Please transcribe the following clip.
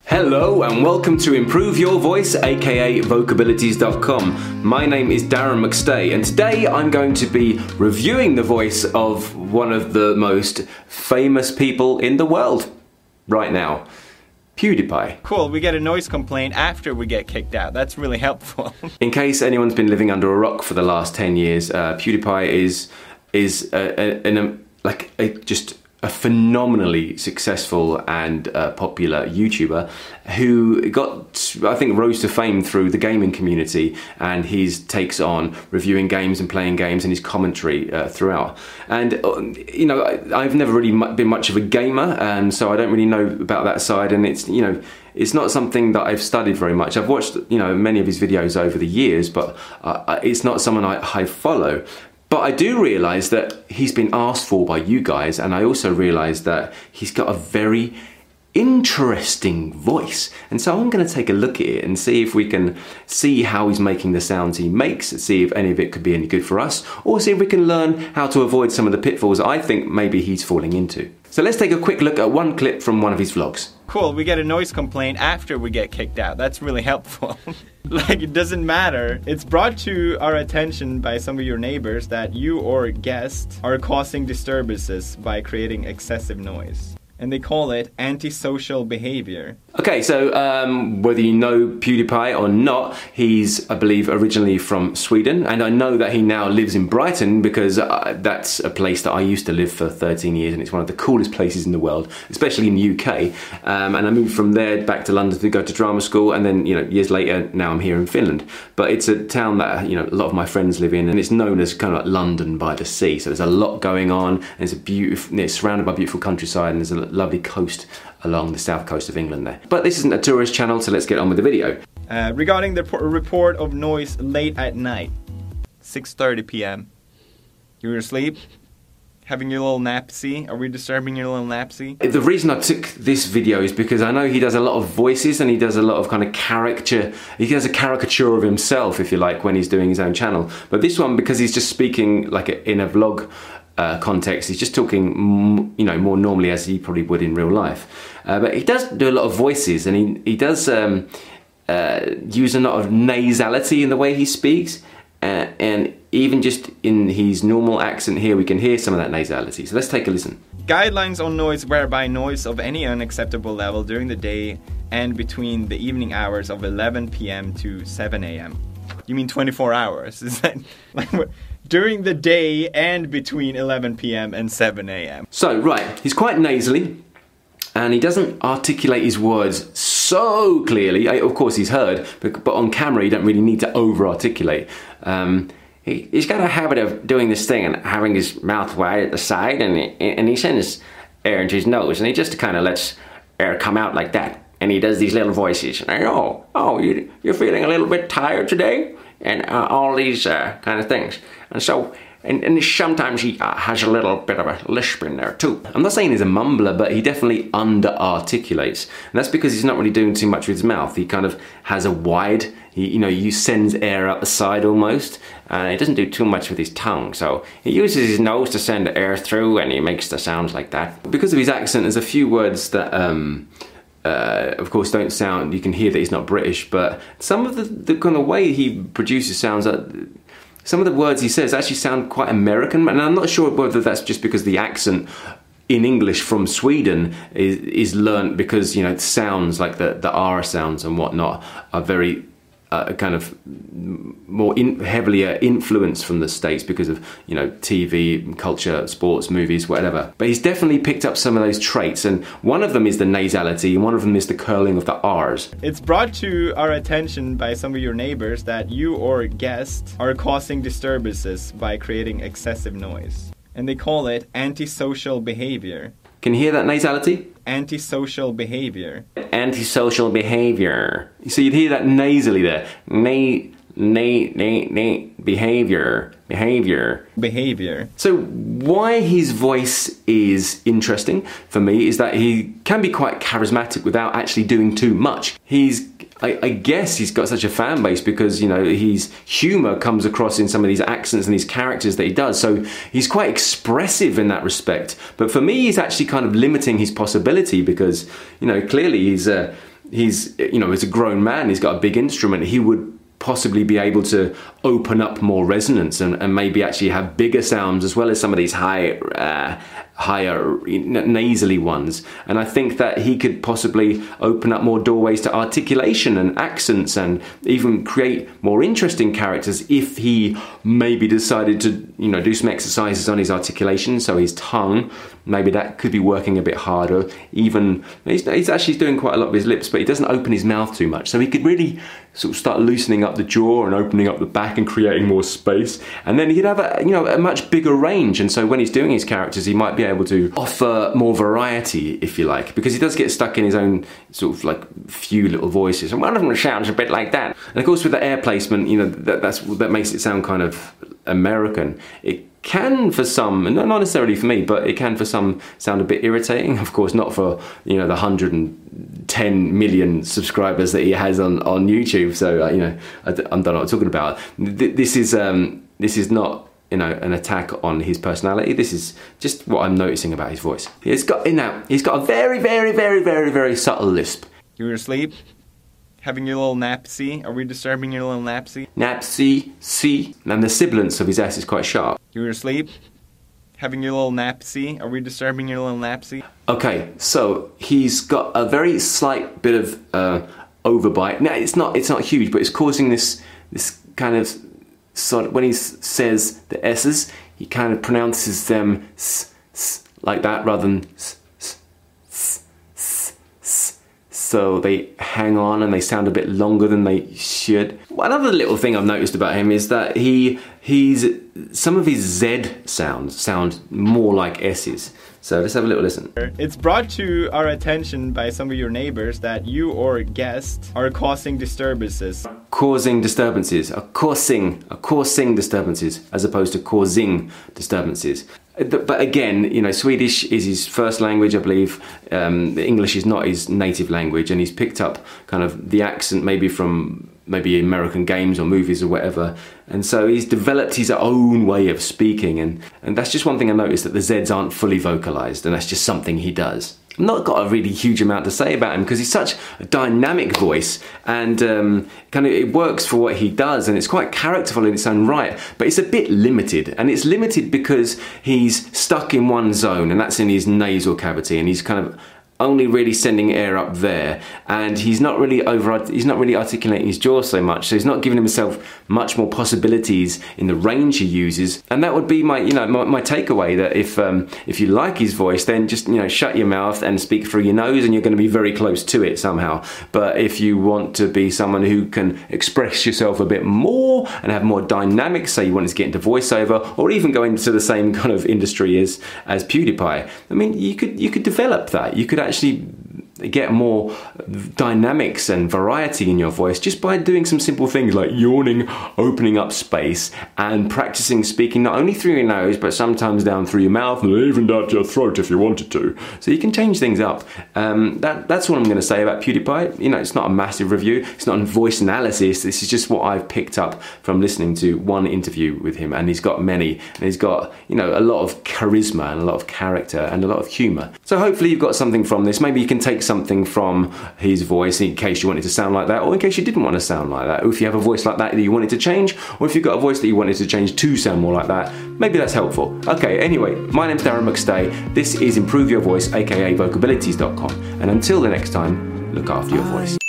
Hello and welcome to Improve Your Voice, aka Vocabilities.com. My name is Darren McStay and today I'm going to be reviewing the voice of one of the most famous people in the world right now, PewDiePie. Cool, we get a noise complaint after we get kicked out. That's really helpful. In case anyone's been living under a rock for the last 10 years, PewDiePie is just a phenomenally successful and popular YouTuber who rose to fame through the gaming community and his takes on reviewing games and playing games and his commentary throughout. And I've never really been much of a gamer, and so I don't really know about that side, and it's not something that I've studied very much. I've watched many of his videos over the years, but it's not someone I follow. But I do realise that he's been asked for by you guys, and I also realise that he's got a very interesting voice. And so I'm going to take a look at it and see if we can see how he's making the sounds he makes, see if any of it could be any good for us, or see if we can learn how to avoid some of the pitfalls I think maybe he's falling into. So let's take a quick look at one clip from one of his vlogs. Cool, we get a noise complaint after we get kicked out. That's really helpful. It doesn't matter. It's brought to our attention by some of your neighbors that you or guests are causing disturbances by creating excessive noise. And they call it antisocial behavior. Okay, so whether you know PewDiePie or not, he's, I believe, originally from Sweden, and I know that he now lives in Brighton because that's a place that I used to live for 13 years, and it's one of the coolest places in the world, especially in the UK. And I moved from there back to London to go to drama school, and then years later, now I'm here in Finland. But it's a town that a lot of my friends live in, and it's known as kind of like London by the sea. So there's a lot going on, and it's surrounded by beautiful countryside, and there's a lovely coast along the south coast of England there. But this isn't a tourist channel, so let's get on with the video. Regarding the report of noise late at night, 6:30 p.m. You're asleep? Having your little napsy? Are we disturbing your little napsy? The reason I took this video is because I know he does a lot of voices and he does a lot of kind of caricature. He does a caricature of himself, if you like, when he's doing his own channel. But this one, because he's just speaking like in a vlog context, he's just talking more normally as he probably would in real life. But he does do a lot of voices, and he does use a lot of nasality in the way he speaks, and even just in his normal accent here we can hear some of that nasality. So let's take a listen. Guidelines on noise whereby noise of any unacceptable level during the day and between the evening hours of 11 p.m. to 7 a.m. You mean 24 hours? Is that like during the day and between 11 p.m. and 7 a.m. So, right, he's quite nasally and he doesn't articulate his words so clearly. Of course, he's heard, but on camera, you don't really need to over-articulate. He's got a habit of doing this thing and having his mouth wide at the side, and he sends air into his nose, and he just kind of lets air come out like that. And he does these little voices. You're feeling a little bit tired today? And all these kind of things. And so, and sometimes he has a little bit of a lisp in there too. I'm not saying he's a mumbler, but he definitely under-articulates. And that's because he's not really doing too much with his mouth. He kind of has a wide, he sends air out the side almost. And he doesn't do too much with his tongue. So he uses his nose to send air through, and he makes the sounds like that. Because of his accent, there's a few words that of course don't sound, you can hear that he's not British, but some of the kind of way he produces sounds, some of the words he says actually sound quite American, and I'm not sure whether that's just because the accent in English from Sweden is learnt because it sounds like the R sounds and whatnot are very kind of more heavily influenced from the States because of TV, culture, sports, movies, whatever. But he's definitely picked up some of those traits, and one of them is the nasality, and one of them is the curling of the R's. It's brought to our attention by some of your neighbors that you or guests are causing disturbances by creating excessive noise. And they call it antisocial behavior. Can you hear that nasality? Antisocial behavior. Antisocial behavior. So you'd hear that nasally there. Behavior. Behavior. So why his voice is interesting for me is that he can be quite charismatic without actually doing too much. I guess he's got such a fan base because, his humour comes across in some of these accents and these characters that he does. So he's quite expressive in that respect. But for me, he's actually kind of limiting his possibility because, clearly he's, you know, as a grown man, he's got a big instrument, he would possibly be able to open up more resonance and maybe actually have bigger sounds as well as some of these higher nasally ones. And I think that he could possibly open up more doorways to articulation and accents and even create more interesting characters if he maybe decided to, you know, do some exercises on his articulation, so his tongue, maybe that could be working a bit harder. Even he's actually doing quite a lot of his lips, but he doesn't open his mouth too much, so he could really sort of start loosening up the jaw and opening up the back and creating more space, and then he'd have a much bigger range. And so when he's doing his characters, he might be able to offer more variety, if you like, because he does get stuck in his own sort of like few little voices, and one of them sounds a bit like that. And of course with the air placement, you know, that makes it sound kind of American. It can for some, not necessarily for me, but it can for some sound a bit irritating. Of course not for, you know, the 110 million subscribers that he has on YouTube. So you know, I don't know what I'm talking about. This is not, you know, an attack on his personality. This is just what I'm noticing about his voice. He's got a very, very, very, very, very subtle lisp. You were asleep? Having your little napsy? Are we disturbing your little napsy? Napsy, C. And the sibilance of his S is quite sharp. You were asleep? Having your little napsy? Are we disturbing your little napsy? Okay, so he's got a very slight bit of overbite. Now it's not huge, but it's causing this kind of sort of, when he says the S's, he kind of pronounces them like that rather than so they hang on and they sound a bit longer than they should. Another little thing I've noticed about him is that some of his Z sounds sound more like S's. So let's have a little listen. It's brought to our attention by some of your neighbors that you or guests are causing disturbances. Causing disturbances, causing disturbances, as opposed to causing disturbances. But again, you know, Swedish is his first language, I believe. English is not his native language, and he's picked up kind of the accent maybe from American games or movies or whatever. And so he's developed his own way of speaking, and that's just one thing I noticed, that the Zs aren't fully vocalized, and that's just something he does. I've not got a really huge amount to say about him because he's such a dynamic voice, and kind of it works for what he does, and it's quite characterful in its own right, but it's a bit limited, and it's limited because he's stuck in one zone, and that's in his nasal cavity, and he's kind of only really sending air up there, and he's not really articulating his jaw so much, so he's not giving himself much more possibilities in the range he uses. And that would be my takeaway, that if you like his voice, then just, you know, shut your mouth and speak through your nose, and you're going to be very close to it somehow. But if you want to be someone who can express yourself a bit more and have more dynamics, say you wanted to get into voiceover, or even go into the same kind of industry as PewDiePie, I mean, you could develop that. You could actually get more dynamics and variety in your voice just by doing some simple things like yawning, opening up space, and practicing speaking not only through your nose but sometimes down through your mouth and even down to your throat if you wanted to. So you can change things up. That's what I'm going to say about PewDiePie. You know, it's not a massive review, it's not a voice analysis, this is just what I've picked up from listening to one interview with him, and he's got many, and he's got, you know, a lot of charisma and a lot of character and a lot of humour. So hopefully you've got something from this. Maybe you can take something from his voice in case you wanted to sound like that, or in case you didn't want to sound like that. Or if you have a voice like that you wanted to change, or if you've got a voice that you wanted to change to sound more like that, maybe that's helpful. Okay, anyway, my name's Darren McStay. This is Improve Your Voice, aka Vocabilities.com. And until the next time, look after your voice.